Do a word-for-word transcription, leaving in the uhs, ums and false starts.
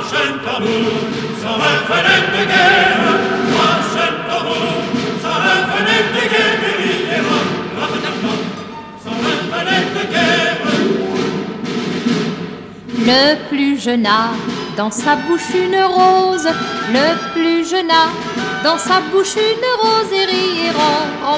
prochaine tambour, ça revenait de guerre, prochaine tambour, ça revenait de guerre, évidemment, rapidement, ça revenait de guerre. Le plus jeune a dans sa bouche une rose, le plus jeune a dans sa bouche une rose et rira.